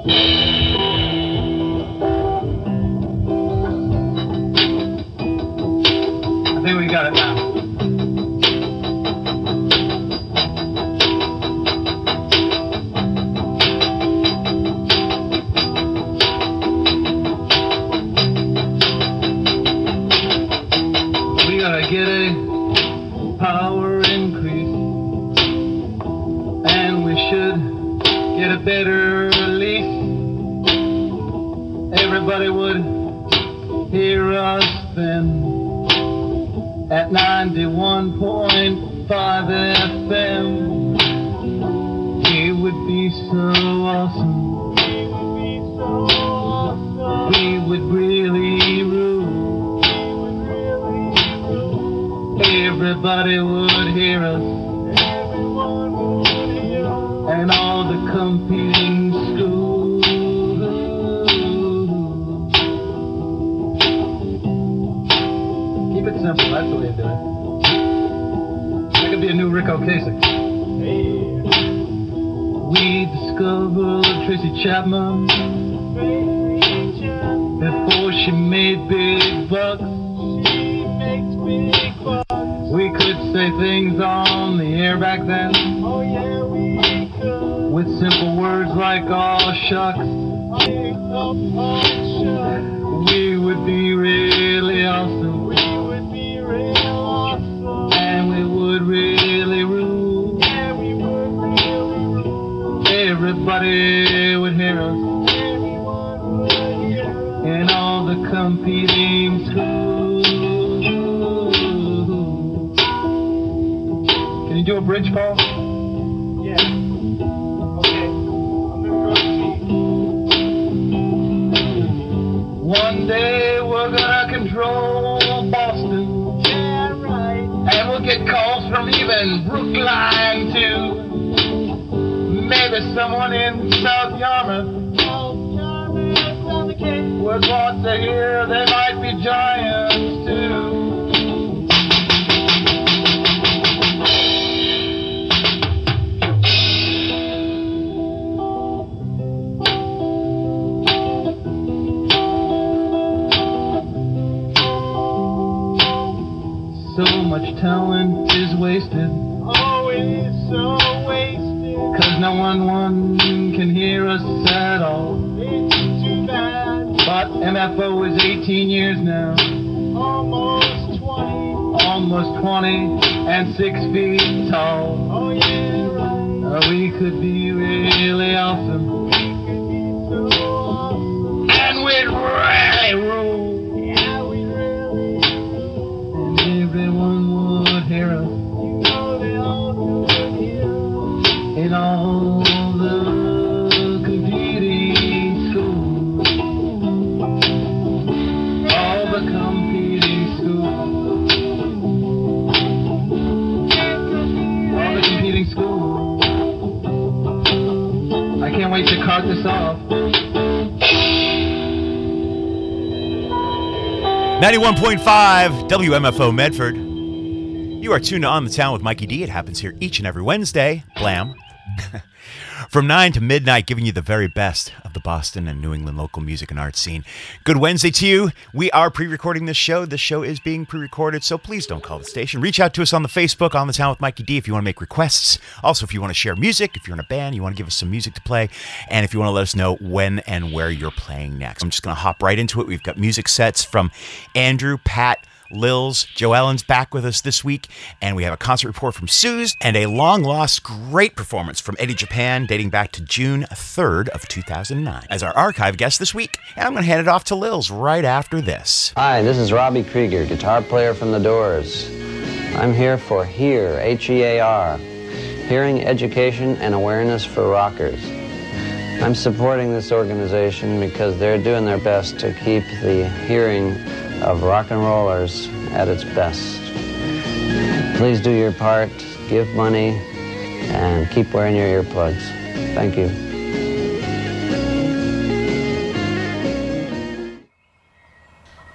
I think we got it now. We gotta get a power increase, and we should get a better release. Everybody would hear us then at 91.5 FM. It would be so awesome. We would really rule. Everybody would hear us. And all the competing schools. Keep it simple, that's the way to do it. That could be a new Rick Ocasek. We discovered Tracy Chapman before she made big bucks. We could say things on the air back then. Oh yeah, we could. With simple words like "aw shucks." We would be really awesome. We would be real awesome. And we would really rule. Yeah, we would really rule. Everybody would hear us. Everyone would hear us. In all the competing schools. Can you do a bridge, Paul? Yeah. Okay. I'm gonna go see. One day we're gonna control Boston. Yeah, right. And we'll get calls from even Brookline too. Maybe someone in South Yarmouth would want to hear they might be giants too. So much talent is wasted. Oh, it's so wasted. 'Cause no one can hear us at all. It's too bad. But MFO is 18 years now. Almost 20. Almost 20 and 6 feet tall. Oh, yeah, right. We could be really awesome. We could be so awesome. And we'd really rule. Yeah, we really do. And everyone would hear us. You know they all would hear us. In all the competing schools. All the competing schools. All the competing schools. I can't wait to cart this off. 91.5 WMFO Medford. You are tuned to On the Town with Mikey D. It happens here each and every Wednesday. Blam. From 9 to midnight, giving you the very best of the Boston and New England local music and art scene. Good Wednesday to you. We are pre-recording this show. This show is being pre-recorded, so please don't call the station. Reach out to us on the Facebook, On the Town with Mikey D, if you want to make requests. Also, if you want to share music, if you're in a band, you want to give us some music to play, and if you want to let us know when and where you're playing next. I'm just going to hop right into it. We've got music sets from Andrew, Pat, Lils, Joe Allen's back with us this week, and we have a concert report from Suze and a long-lost great performance from Eddie Japan dating back to June 3rd of 2009 as our archive guest this week. And I'm going to hand it off to Lils right after this. Hi, this is Robbie Krieger, guitar player from The Doors. I'm here for HEAR, H-E-A-R, Hearing Education and Awareness for Rockers. I'm supporting this organization because they're doing their best to keep the hearing of rock and rollers at its best. Please do your part, give money, and keep wearing your earplugs. Thank you.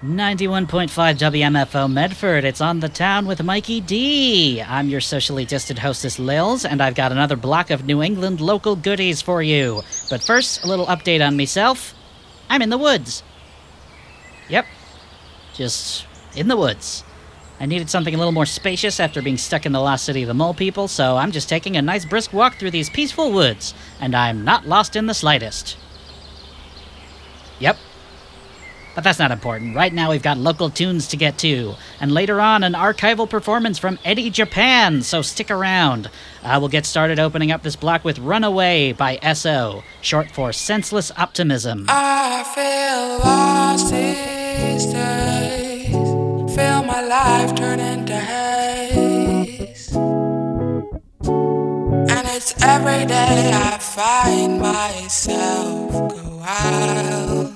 91.5 WMFO Medford. It's On the Town with Mikey D. I'm your socially distant hostess, Lils, and I've got another block of New England local goodies for you. But first, a little update on myself. I'm in the woods. Yep. Just in the woods. I needed something a little more spacious after being stuck in the lost city of the mole people, so I'm just taking a nice brisk walk through these peaceful woods, and I'm not lost in the slightest. Yep. But that's not important. Right now we've got local tunes to get to. And later on, an archival performance from Eddie Japan, so stick around. We'll get started opening up this block with Runaway by S.O., short for Senseless Optimism. I feel lost these days. Feel my life turn into haze. And it's every day I find myself go wild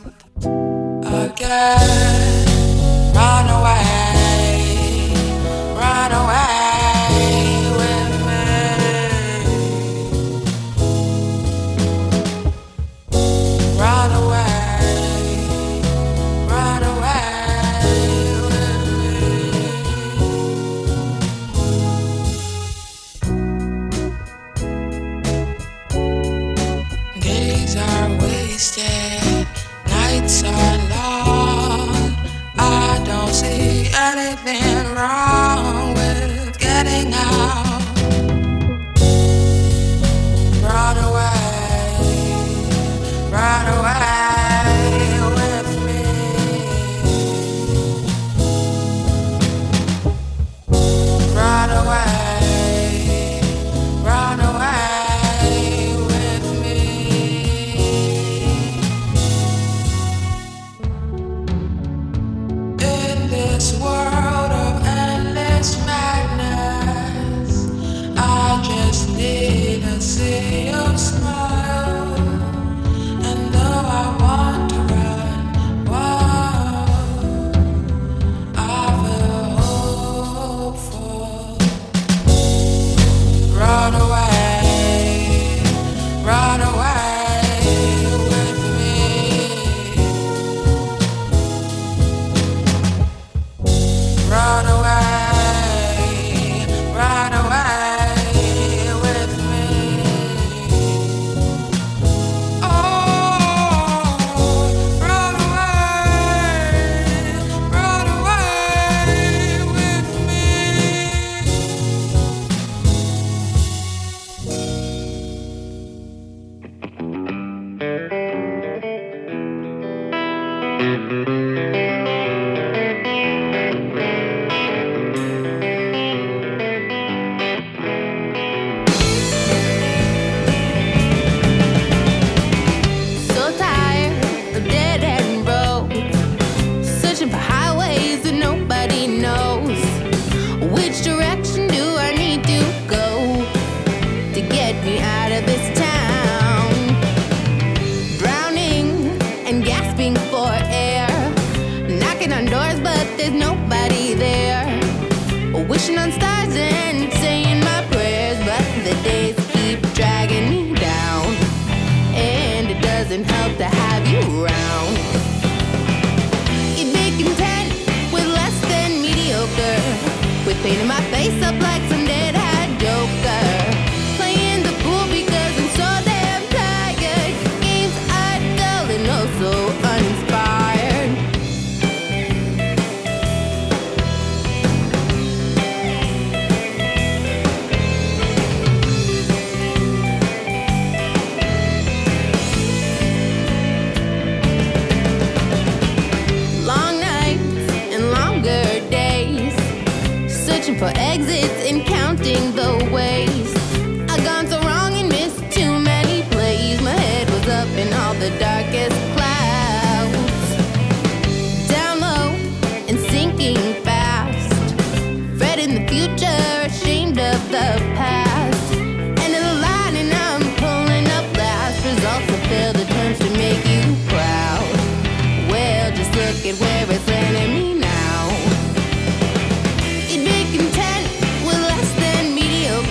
again. Run away with me. Run away with me. Days are wasted, nights are long. I don't see anything wrong with getting out. Run away with me. Run away with me. In this world of endless madness, I just need to see your smile. And though I want to run, I feel hopeful. Run away with me. Run away with me. Oh, run away with me. So tired of dead-end roads, searching for highways that nobody knows. Which direction do I need to go to get me out of this town? Drowning and gasping for air, knocking on doors but there's nobody there. Wishing on stars and saying my prayers, but the days keep dragging me down. And it doesn't help to have you around. You'd be content with less than mediocre, with painting my face up like some dead-eyed joker. Playing the fool because I'm so damn tired. Games are dull and oh so uninspired. Long nights and longer days, searching for exits and counting the ways. I've gone so wrong and missed too many plays. My head was up in all the darkest clouds. Down low and sinking fast, fretting the future, ashamed of the past. End of the line and I'm pulling up last. Results fulfill the terms to make you proud. Well, just look at where it's landing me now. You'd be content with less than mediocre,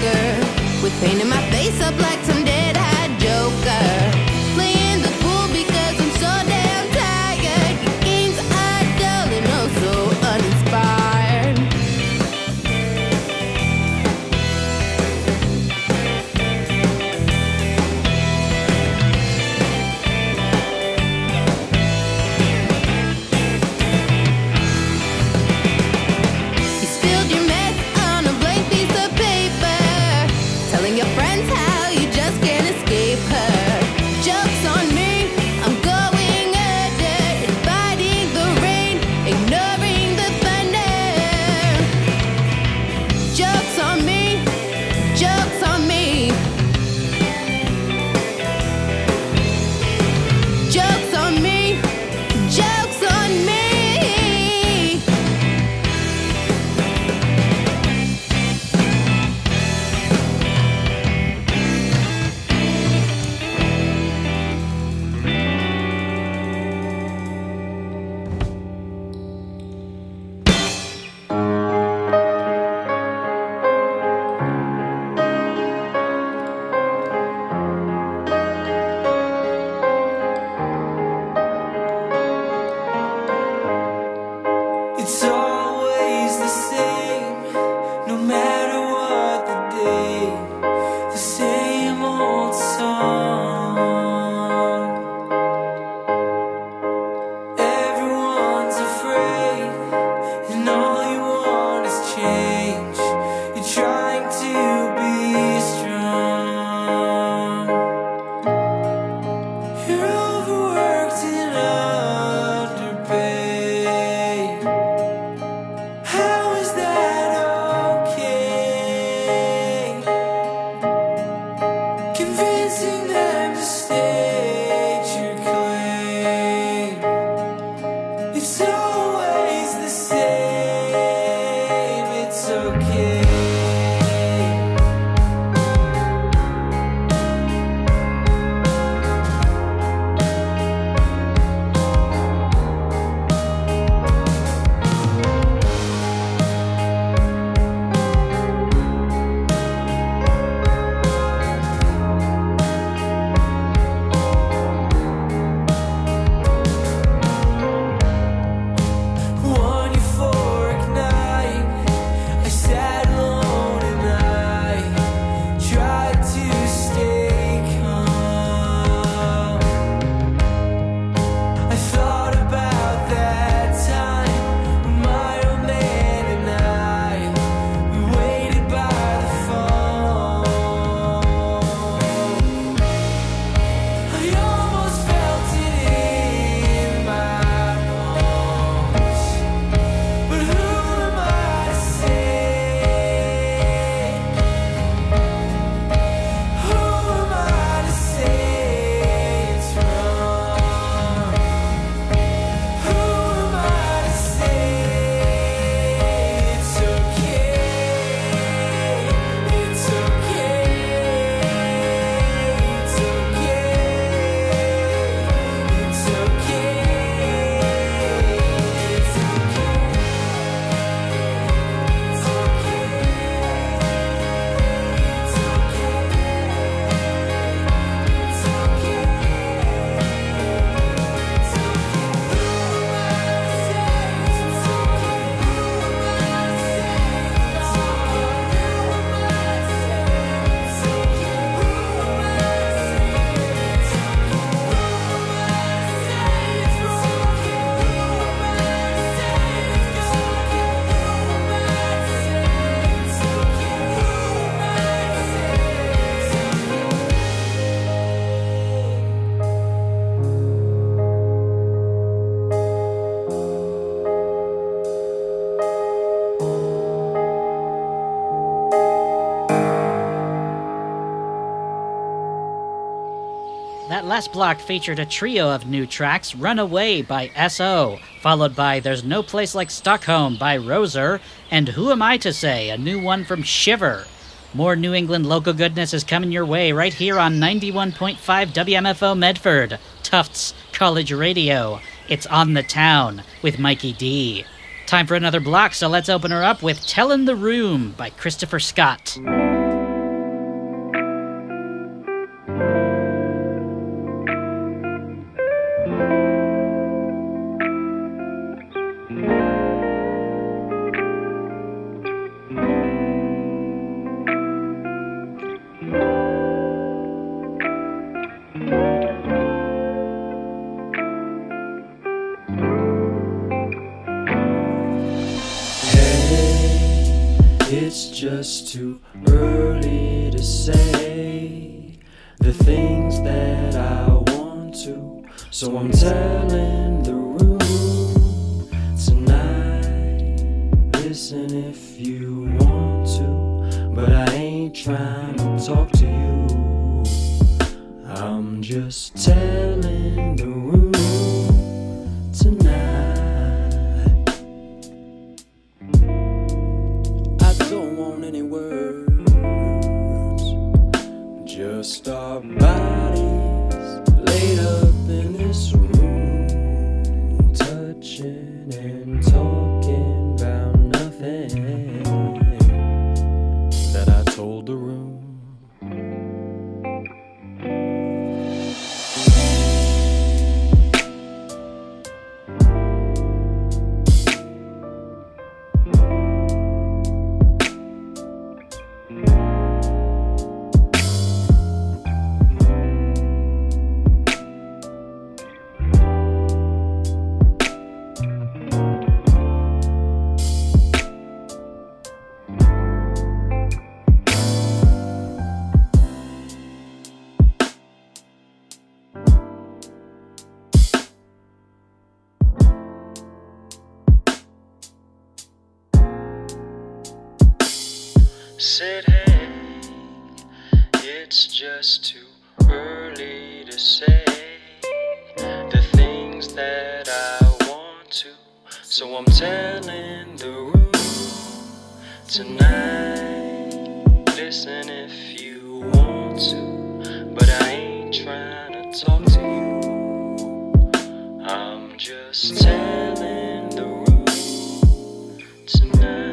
That last block featured a trio of new tracks, Runaway by S.O., followed by There's No Place Like Stockholm by Roser, and Who Am I to Say, a new one from Shiver. More New England local goodness is coming your way right here on 91.5 WMFO Medford, Tufts College Radio. It's On the Town with Mikey D. Time for another block, so let's open her up with Tellin' the Room by Christopher Scott. It's just too early to say the things that I want to, so I'm telling the room tonight. Listen if you want to, but I ain't trying to talk to you. I'm just telling the room tonight. Any words, just our bodies laid up in this room, touching and talking about nothing that I told the room. Said, hey, it's just too early to say the things that I want to, so I'm telling the room tonight. Listen if you want to, but I ain't trying to talk to you. I'm just telling the room tonight.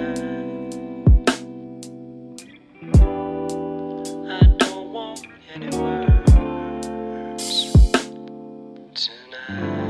Any words tonight?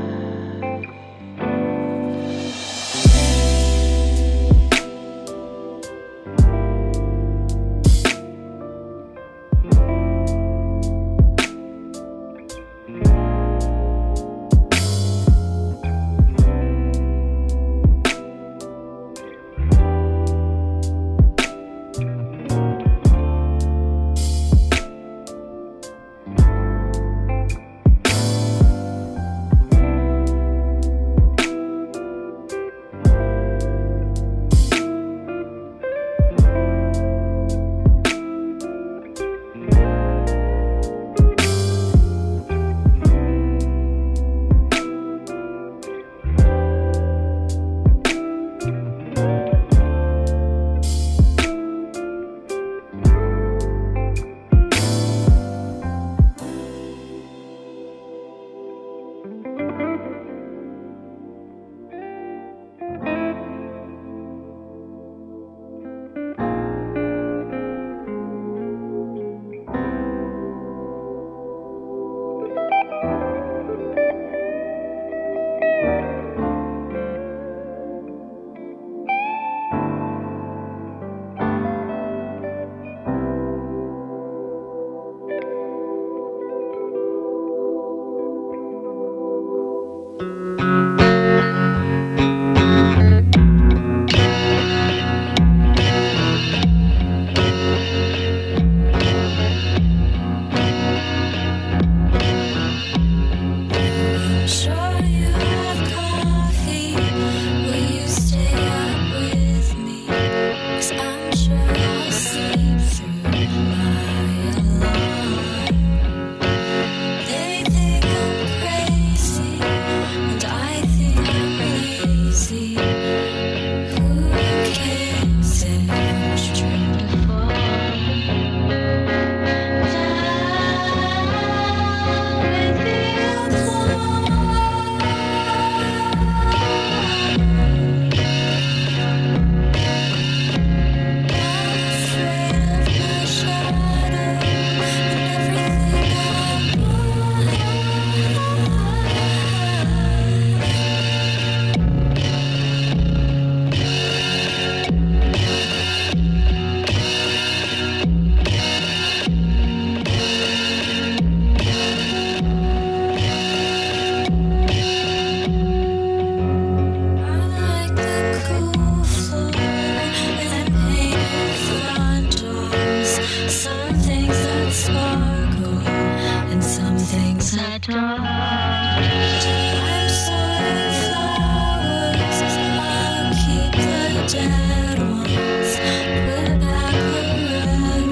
at all. I'm sorry, flowers. I'll keep the dead ones. Put back the red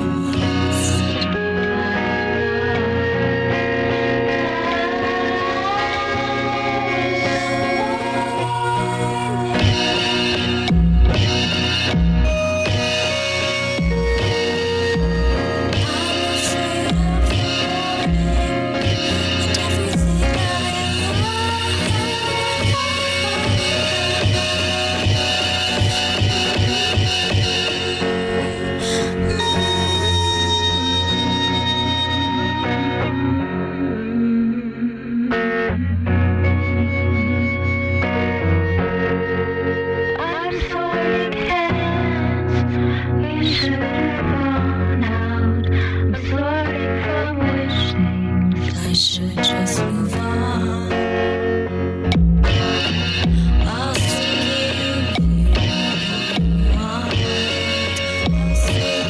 I should just move on. I'll still give you what you want. I'll still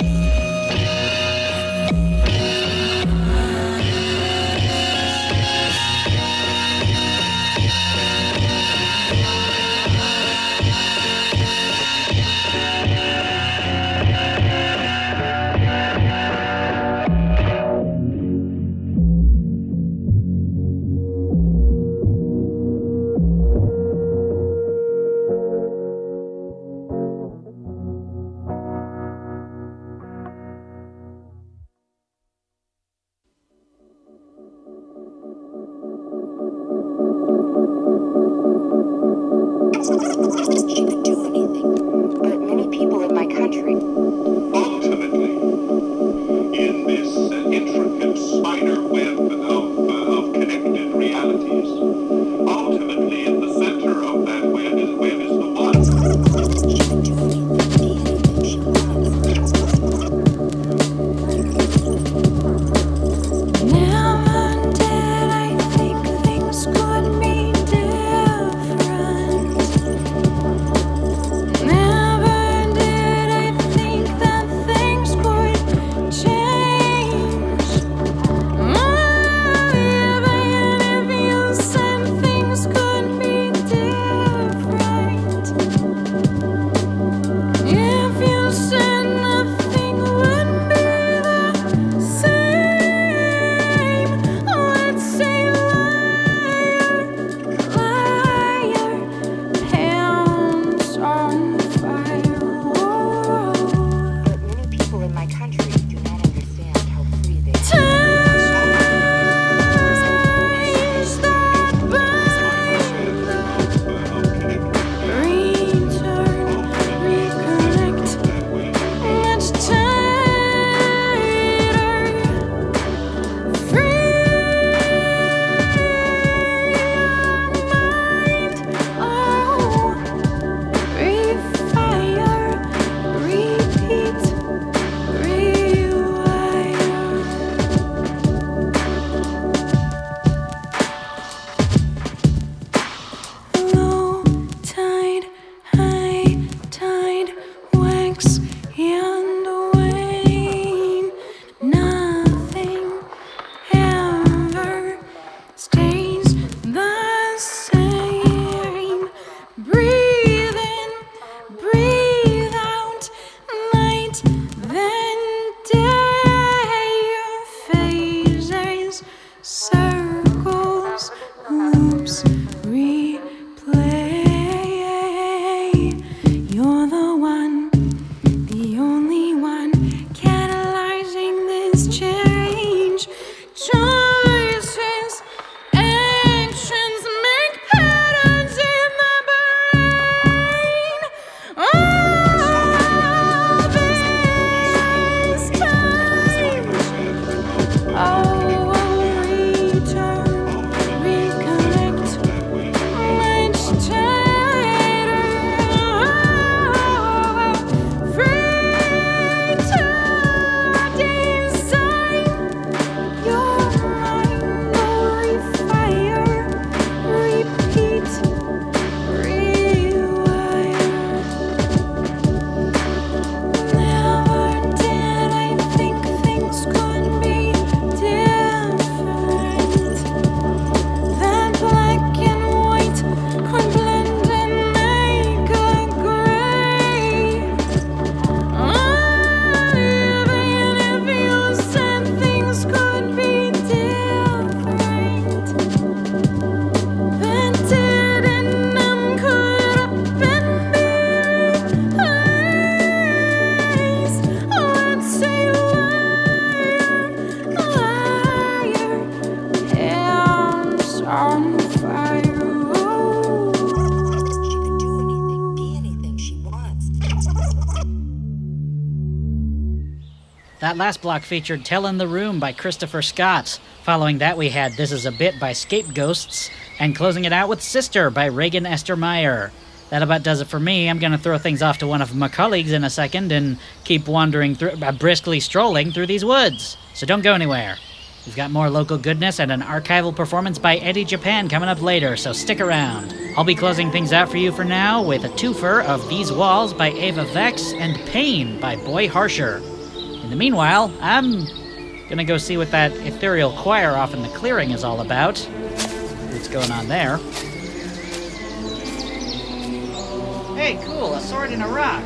She could do anything, but many people in my country. Ultimately, in this intricate spider web of connected realities, ultimately in the center of that web is the one. She could do anything she Never did I think things could be different. Never did I think that things could change. Even if you said things could be different. If you said nothing would be the same, let's say liar, hands on fire. But many people in my country do not understand how free they are. Ties that bind, return, reconnect, much tighter, free mind, oh, refire, repeat, rewire. Low tide, high tide, wax and wane. Nothing ever stays the same. Breathe in, breathe out, night then day. Phases, circles, loops, replay. You're the one, the only one catalyzing this change. Choices, actions make patterns in the brain. All this time, oh, return. on fire. She can do anything, be anything she wants. That last block featured Tell in the Room by Christopher Scott. Following that, we had This Is a Bit by Scapegoats, and closing it out with Sister by Reagan Esther Meyer. That about does it for me. I'm going to throw things off to one of my colleagues in a second and keep wandering through, briskly strolling through these woods. So don't go anywhere. We've got more local goodness and an archival performance by Eddie Japan coming up later, so stick around. I'll be closing things out for you for now with a twofer of These Walls by Ava Vex and Pain by Boy Harsher. In the meanwhile, I'm gonna go see what that ethereal choir off in the clearing is all about. What's going on there? Hey, cool, a sword and a rock.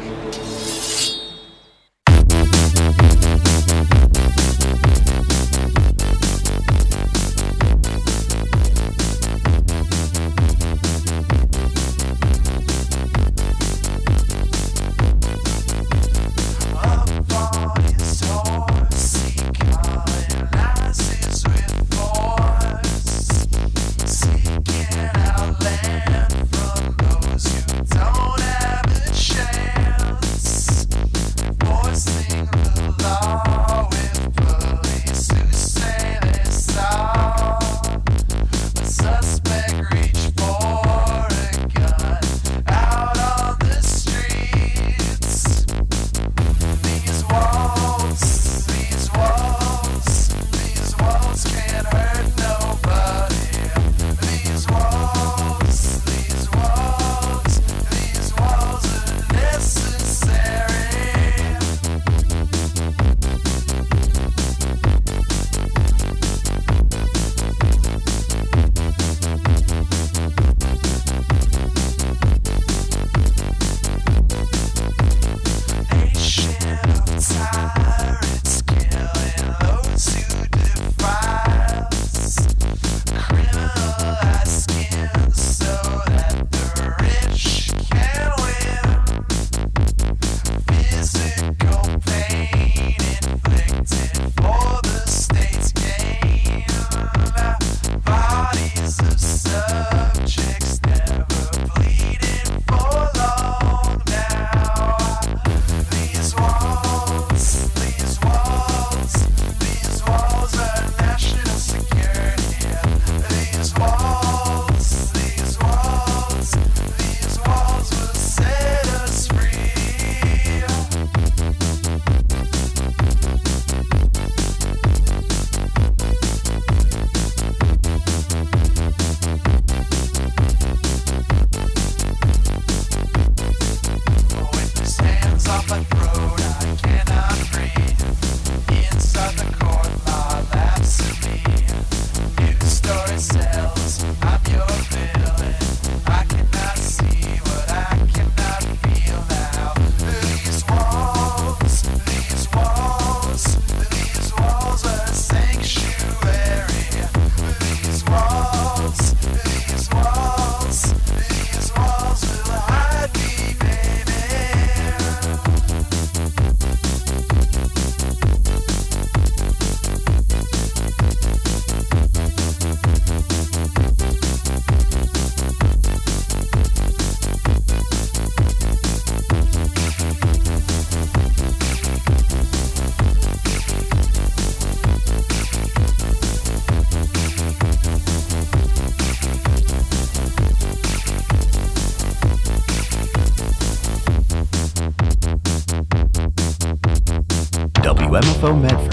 WMFO Medford.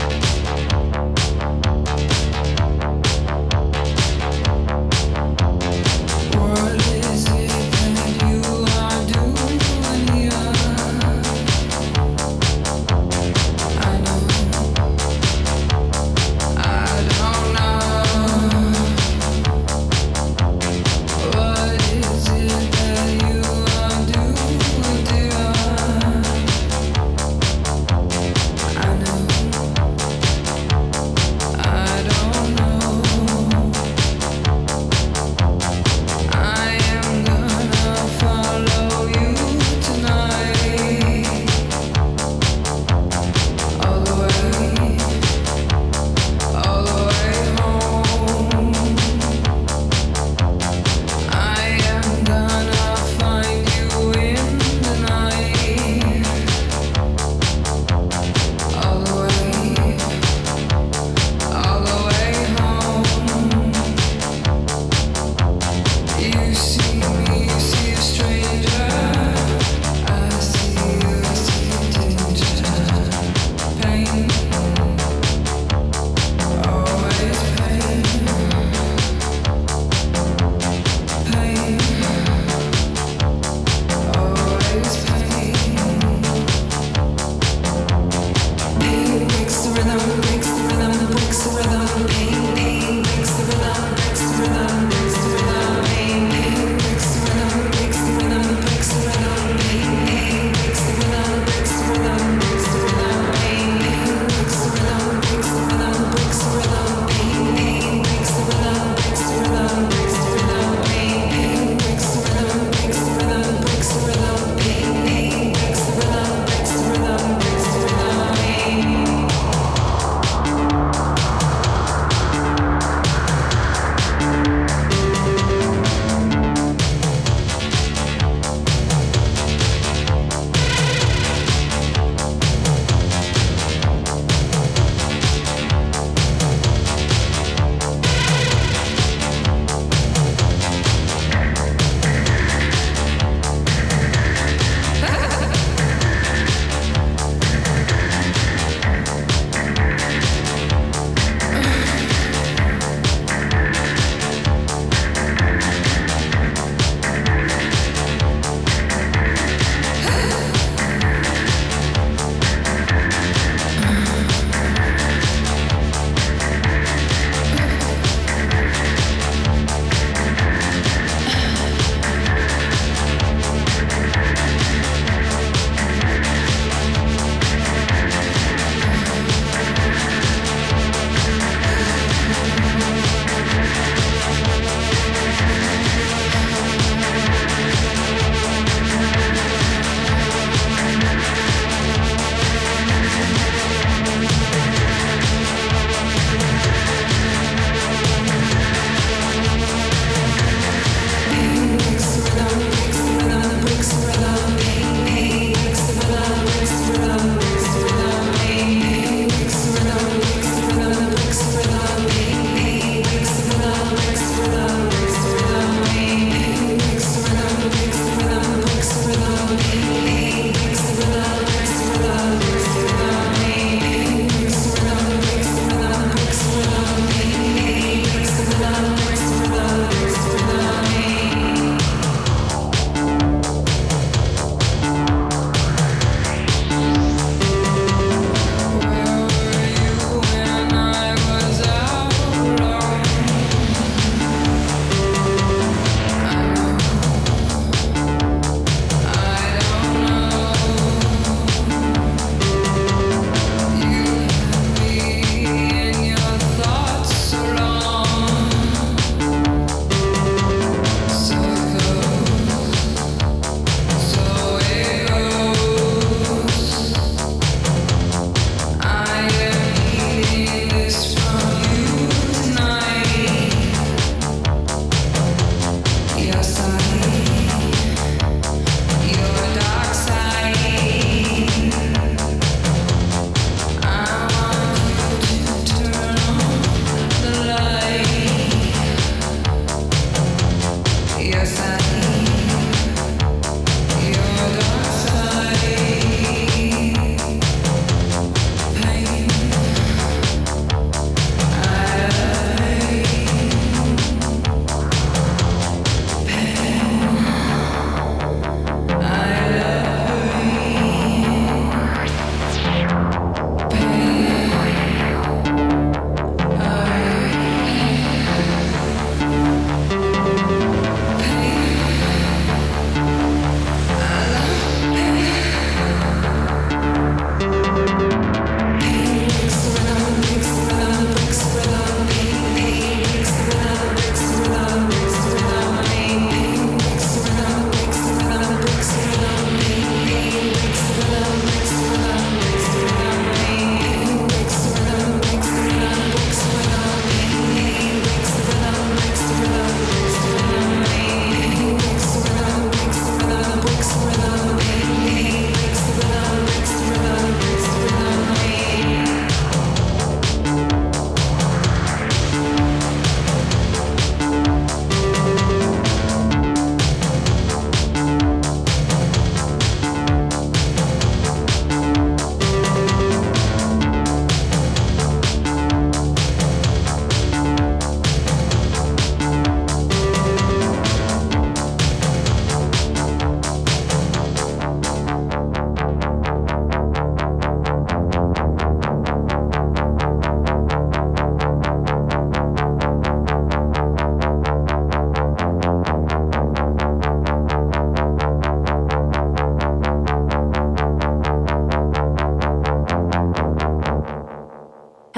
I know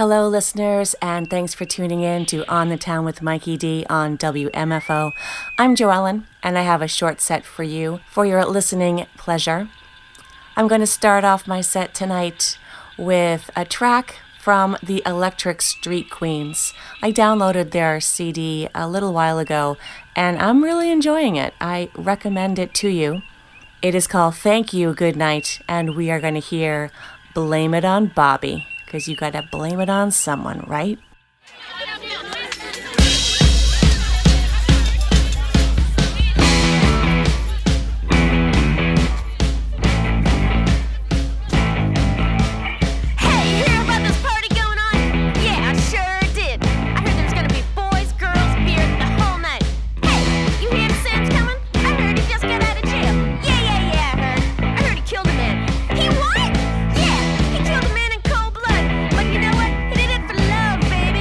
Hello, listeners, and thanks for tuning in to On the Town with Mikey D on WMFO. I'm Joellen, and I have a short set for you for your listening pleasure. I'm going to start off my set tonight with a track from the Electric Street Queens. I downloaded their CD a little while ago, and I'm really enjoying it. I recommend it to you. It is called Thank You, Good Night, and we are going to hear Blame It on Bobby. Because you gotta blame it on someone, right? He what? Yeah, he killed a man in cold blood. But you know what? He did it for love, baby.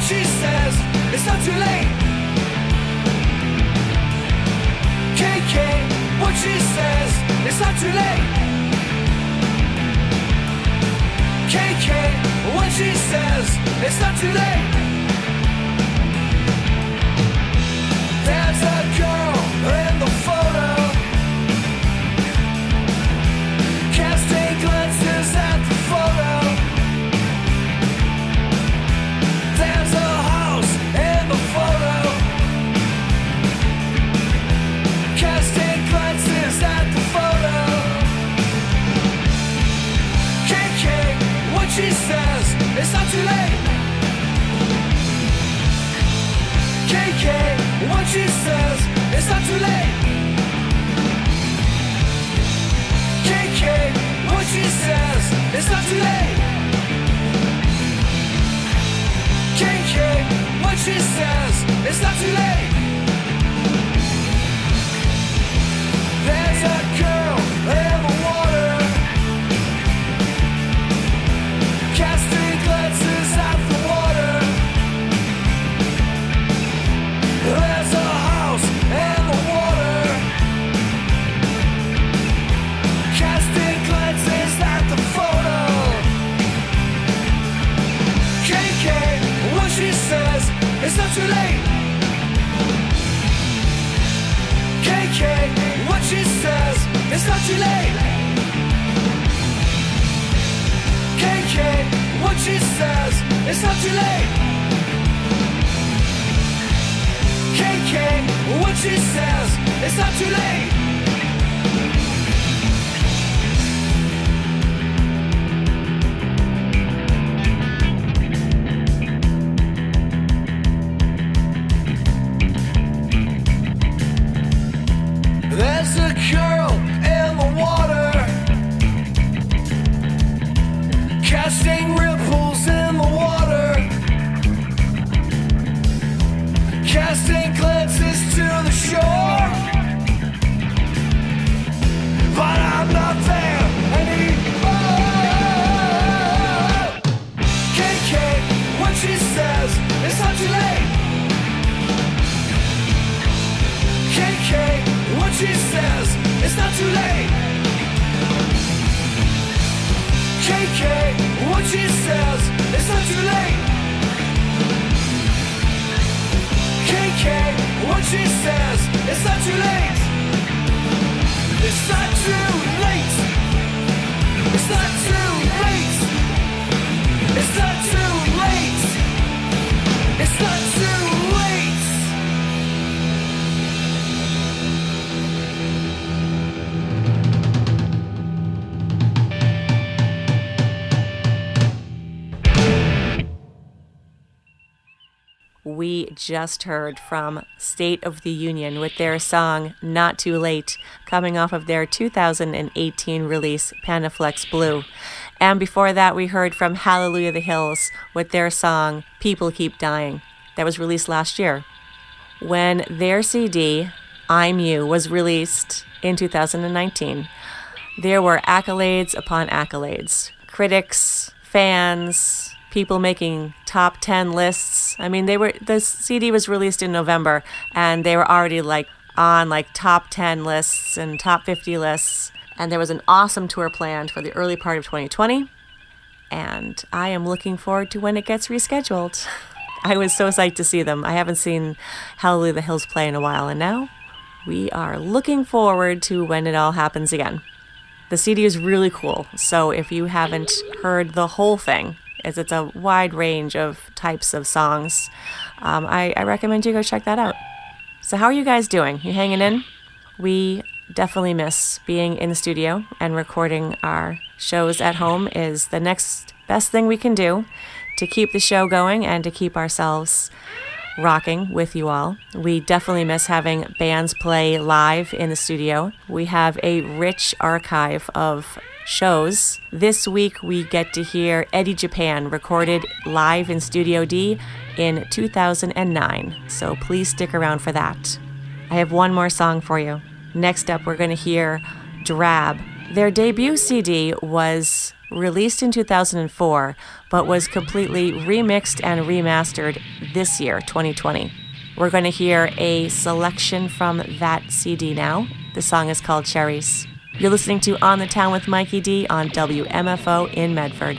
she says, it's not too late. KK, what she says, it's not too late. KK, what she says, it's not too late. There's a girl in the photo, casting glances at the photo. There's a house in the photo, casting glances at the photo. KK, what she says, it's not too late. KK, what she says, it's not too late. KK, what she says, it's not too late. KK, what she says, it's not too late. There's a girl in the water, casting glances at the water. There's a house in the water, casting glances at the photo. KK, what she says, it's not too late. KK, what she says, it's not too late. KK, what she says, it's not too late. KK, what she says, it's not too late. There's a girl in the water, casting ripples in the water, casting glances to the shore. But I'm not there anymore. KK, what she says, it's not too late. KK, what she says, it's not too late. KK, what she says, it's not too late. KK, what she says, it's not too late. It's not too late. It's not too late. It's not too late. It's not too late. We just heard from State of the Union with their song Not Too Late, coming off of their 2018 release Pandaflex Blue. And before that, we heard from Hallelujah the Hills with their song People Keep Dying, that was released last year. When their CD, I'm You, was released in 2019, there were accolades upon accolades. Critics, fans, people making top 10 lists. I mean, the CD was released in November, and they were already on top 10 lists and top 50 lists. And there was an awesome tour planned for the early part of 2020. And I am looking forward to when it gets rescheduled. I was so psyched to see them. I haven't seen Hallelujah the Hills play in a while, and now we are looking forward to when it all happens again. The CD is really cool, so if you haven't heard the whole thing, as it's a wide range of types of songs, I recommend you go check that out. So how are you guys doing? You hanging in? We definitely miss being in the studio, and recording our shows at home is the next best thing we can do to keep the show going and to keep ourselves rocking with you all. We definitely miss having bands play live in the studio. We have a rich archive of shows. This week we get to hear Eddie Japan recorded live in Studio D in 2009, so please stick around for that. I have one more song for you. Next up we're going to hear Drab Their debut CD was released in 2004, but was completely remixed and remastered this year, 2020. We're going to hear a selection from that CD now. The song is called Cherries. You're listening to On the Town with Mikey D on WMFO in Medford.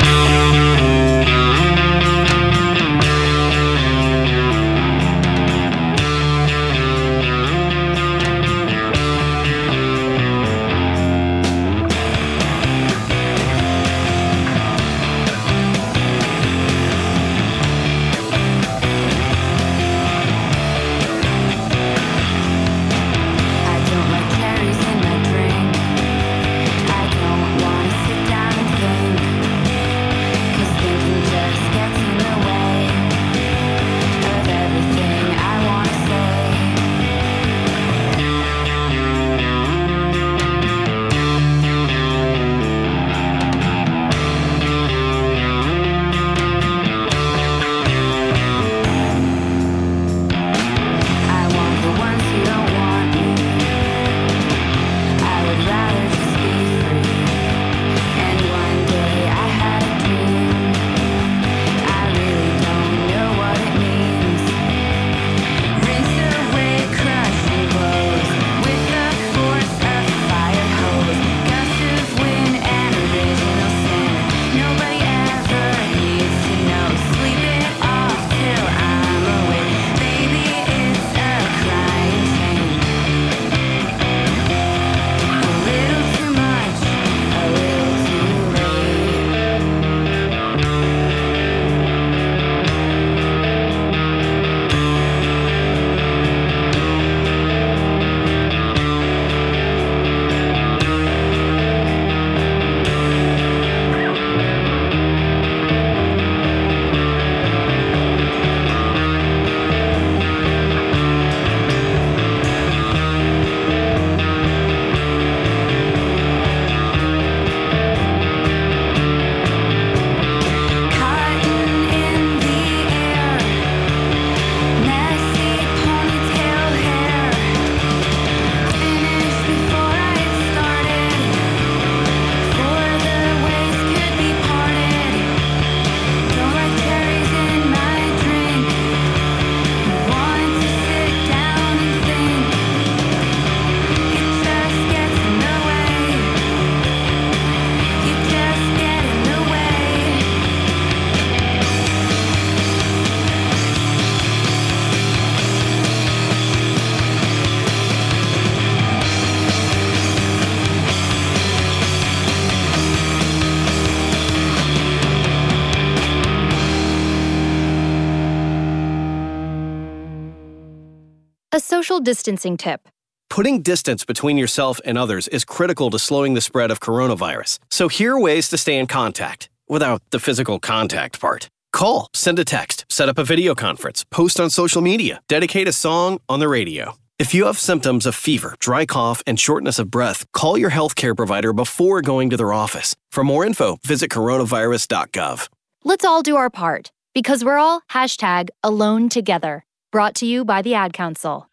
A social distancing tip. Putting distance between yourself and others is critical to slowing the spread of coronavirus. So here are ways to stay in contact without the physical contact part. Call, send a text, set up a video conference, post on social media, dedicate a song on the radio. If you have symptoms of fever, dry cough, and shortness of breath, call your healthcare provider before going to their office. For more info, visit coronavirus.gov. Let's all do our part, because we're all #AloneTogether. Brought to you by the Ad Council.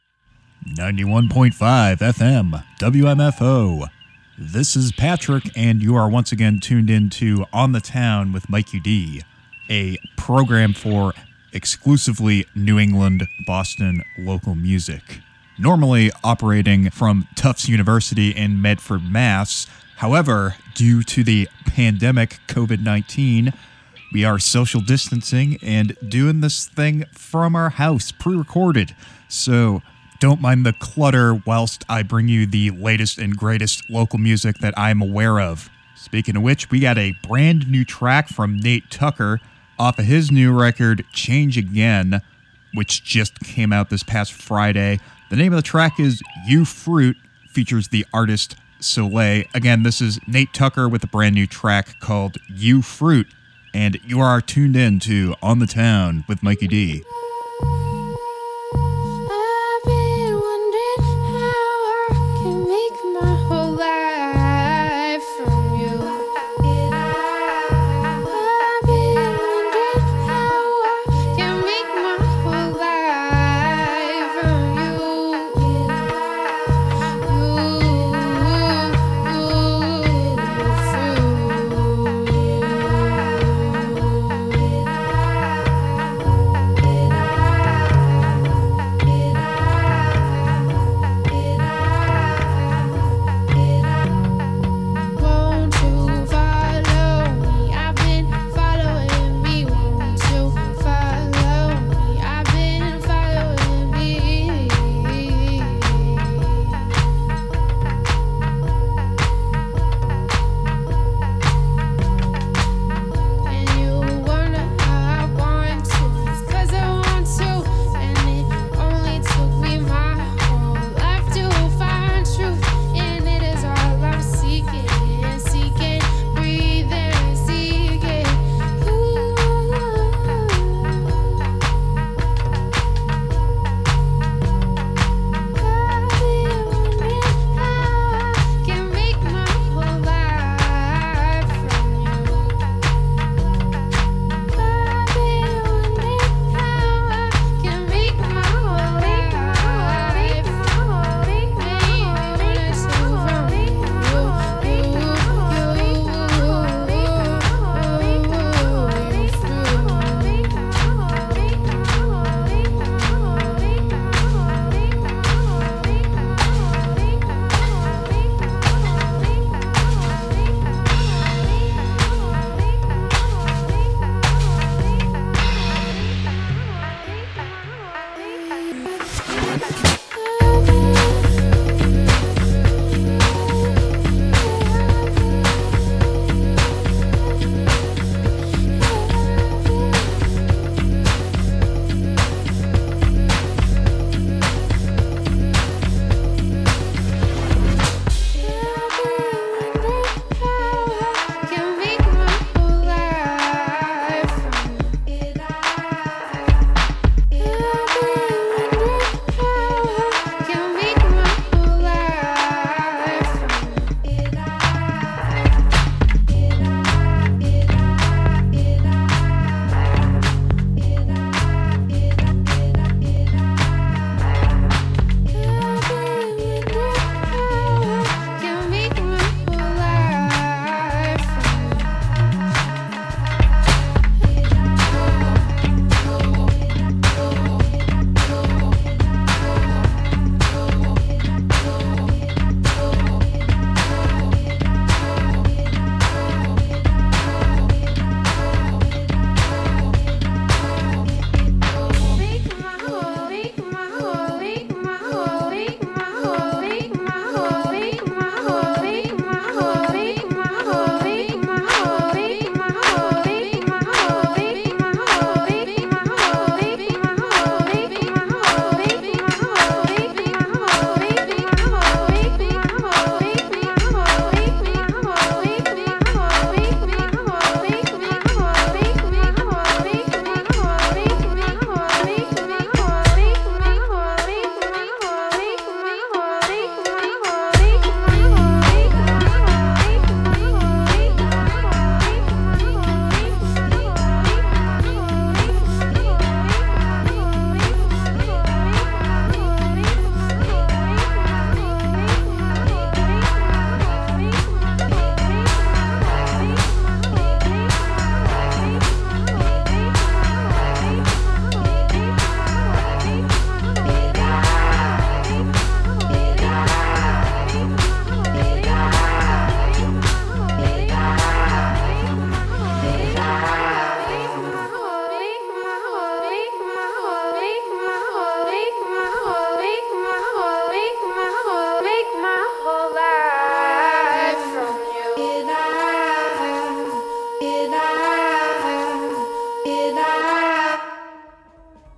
91.5 FM, WMFO. This is Patrick, and you are once again tuned into On the Town with Mikey D, a program for exclusively New England, Boston local music. Normally operating from Tufts University in Medford, Mass. However, due to the pandemic COVID-19, we are social distancing and doing this thing from our house, pre-recorded. So don't mind the clutter whilst I bring you the latest and greatest local music that I'm aware of. Speaking of which, we got a brand new track from Nate Tucker off of his new record, Change Again, which just came out this past Friday. The name of the track is You Fruit, features the artist Soleil. Again, this is Nate Tucker with a brand new track called You Fruit. And you are tuned in to On the Town with Mikey D. You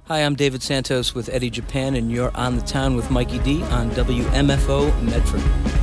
Hi, I'm David Santos with Eddie Japan, and you're on the town with Mikey D on WMFO Medford.